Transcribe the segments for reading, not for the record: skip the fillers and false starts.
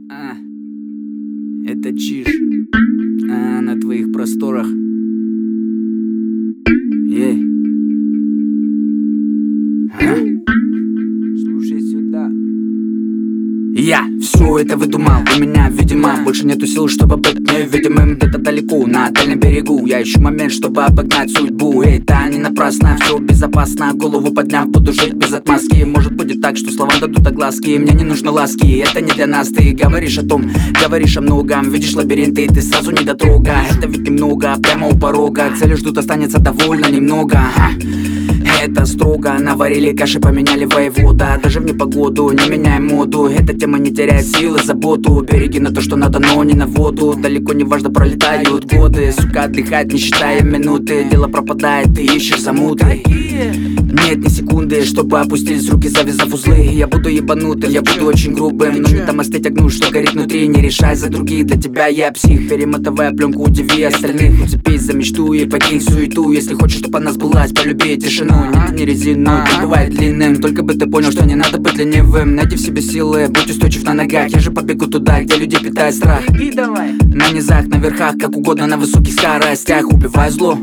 А, это чиж на твоих просторах. Ей. Слушай сюда. Я все это выдумал, у меня, видимо, больше нету сил, чтобы быть невидимым. Где-то далеко, на дальнем берегу я ищу момент, чтобы обогнать судьбу. И это не напрасно, все безопасно. Голову подняв, буду жить без отмазки. Может будет так, что слова дадут огласки. Мне не нужны ласки, это не для нас. Ты говоришь о том, говоришь о многом. Видишь лабиринты, ты сразу не дотрога. Это ведь немного, прямо у порога. Цели ждут, останется довольно немного. Это строго, наварили каши, поменяли воевода. Даже в непогоду, не меняй моду. Эта тема не теряет силы, заботу. Береги на то, что надо, но не на воду. Далеко не важно, пролетают годы. Сука отдыхает, не считая минуты. Дело пропадает, ты ищешь замуты. Нет ни секунды, чтобы опустились руки, завязав узлы. Я буду ебанутым, я буду очень грубым. Но не там остыть огну, что горит внутри. Не решай за других, для тебя я псих. Перемотовая пленку, удиви остальных. Уцепись за мечту и покинь суету. Если хочешь, чтобы она сбылась, полюби тишину. Не резину, не бывает длинным. Только бы ты понял, что не надо быть ленивым. Найди в себе силы, будь устойчив на ногах. Я же побегу туда, где люди питают страх. На низах, на верхах, как угодно, на высоких скоростях. Убивай зло,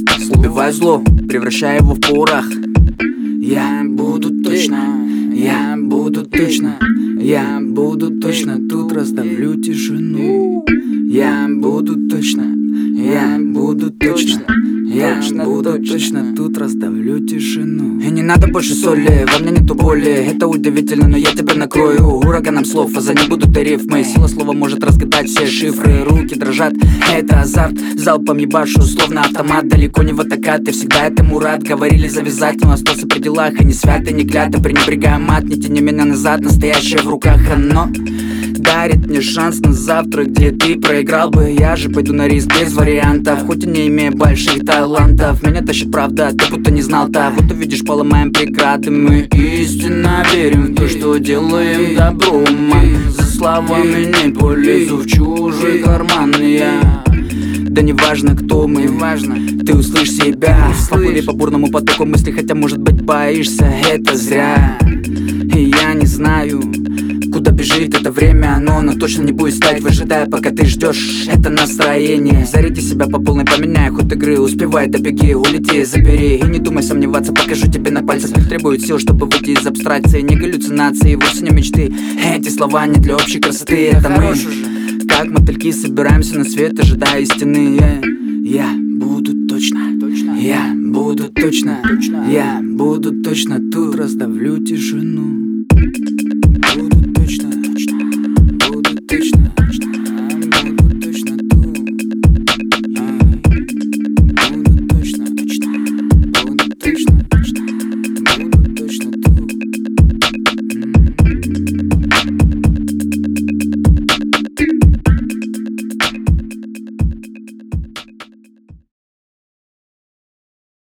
превращай его в порох. Я буду точно, я буду точно, я буду точно, тут расставлю тишину. Я буду точно, я буду точно, я буду точно, тут расставлю тишину. И не надо больше соли, во мне нету боли. Это удивительно, но я тебя накрою ураганом слов, а за ним будут и рифмы. Сила слова может разгадать все шифры. Руки дрожат, это азарт. Залпом ебашу, словно автомат. Далеко не в атака, ты всегда этому рад. Говорили завязать, но остался при делах. И не свято, не клято, пренебрегая мат. Не тяни меня назад, настоящее в руках оно дарит мне шанс на завтра, где ты проиграл бы. Я же пойду на риск без вариантов, хоть и не имею больших талантов. Меня тащит правда, ты будто не знал-то. Вот увидишь, поломаем преграды. Мы истинно верим в то, что делаем добро. За словами не полезу в чужие карманы я. Да не важно, кто мы, важно, ты услышь себя. Поплыли по бурному потоку мысли, хотя, может быть, боишься, это зря. И я не знаю, куда бежит это время, но оно точно не будет стоять, выжидая, пока ты ждешь это настроение. Заряди себя по полной, поменяй ход игры, успевай, добеги, улети, забери. И не думай сомневаться, покажу тебе на пальцах. Их требует сил, чтобы выйти из абстракции. Не галлюцинации, вовсе не мечты. Эти слова не для общей красоты, это мы, как мотыльки, собираемся на свет, ожидая истины. Я буду точно, я буду точно, я буду точно, тут расставлю тишину.